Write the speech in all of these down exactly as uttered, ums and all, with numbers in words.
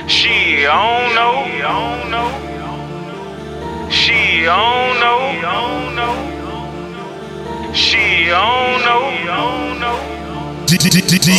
Shit, I don't know. I don't know. Shit, I don't know. I don't know. Shit, I don't know. I don't know. D J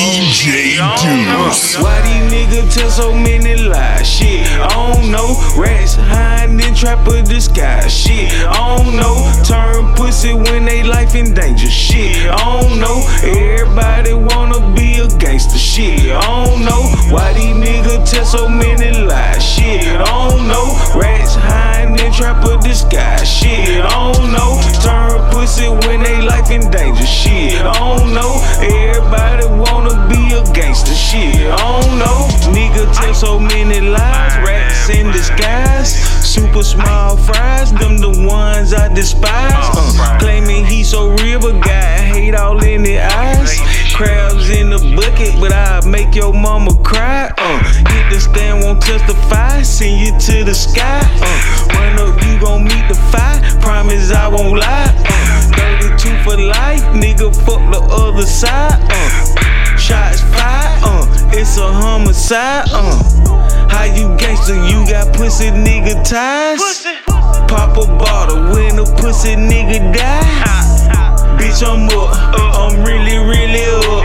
Deuce. Why these niggas tell so many lies? Shit, I don't know. Rats hiding in trap of the sky. Shit, I don't know. Turn pussy when they life in danger. Shit, I don't know. Everybody wanna be a gangster. Shit, I don't know. Why these niggas tell so many lies? Shit, I don't know. Rats hiding in trap of the sky. Shit, I don't know. Turn pussy when they life in danger. Shit, I don't know. Everybody wanna be a gangster. Shit, I don't know. Nigga tell so many lies. Rats in disguise. Super small fries, them the ones I despise. Uh, claiming he so real, but got hate all in the eyes. Crabs in the bucket, but I make your mama cry. Uh, hit the stand, won't testify. Send you to the sky. Uh, run up, you gon' meet the fire. Promise I won't lie. Uh, thirty-two for life, nigga. Fuck the other side. Uh, shots fired. Uh, it's a homicide. Uh, how you gangster? You got pussy nigga ties. Pop a bottle when a pussy nigga die. Bitch, I'm up. I'm really, really up.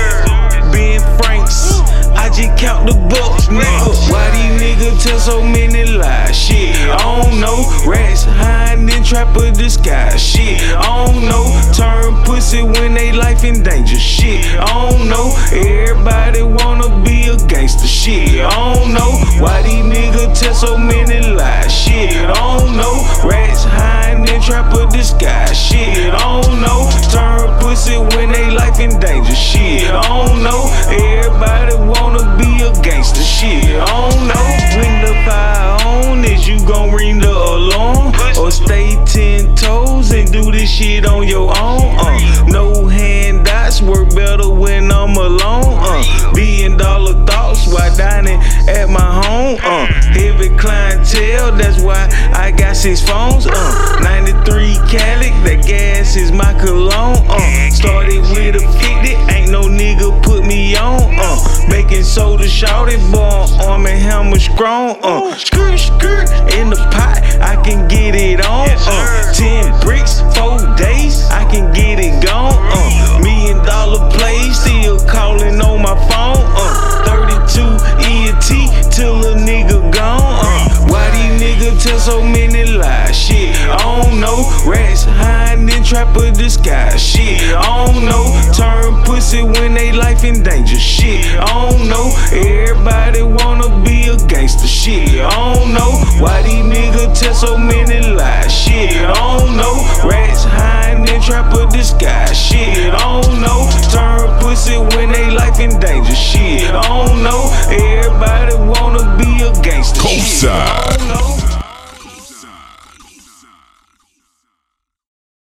Ben Franks, I just count the bucks, nigga. Why these niggas tell so many lies? Shit, I don't know. Rats hiding in trap of the sky. Shit, I don't know. Turn pussy when they life in danger. Shit, I don't know. Everybody wanna be a gangster. Shit, I don't know. Why these niggas tell so many lies? Shit, I don't know. Rats hiding in trap of the sky. Shit, I don't know. Turn pussy when they life in danger. Shit, I don't know. Everybody wanna be a gangster. Shit, I don't know. When the fire on, is you gon' ring the alarm? Or stay ten toes and do this shit on your own? Uh, no handouts, work better when I'm alone. Uh, billion dollar thoughts while dining at my home. Uh, heavy clientele, that's why I got six phones. Uh, ninety-three Calic, that gas is my cologne. Uh, started with a fifty, ain't no nigga put me on. Uh, baking soda, shouted, boy, arm and hammer strong. Uh, skirt, skirt in the pot, I can get it on. Uh, ten bricks, four days, I can get it gone. Uh, million dollar play, still calling on my phone. Uh, thirty-two E N T till a nigga gone. Uh, why these niggas tell so many lies? Shit, I don't know. Rats hiding in trap of the sky. Shit, I don't know. Turn pussy when they life in danger. Shit, I don't know. Everybody wanna be a gangster. Shit, I don't know. Why these niggas tell so many lies? Shit, I don't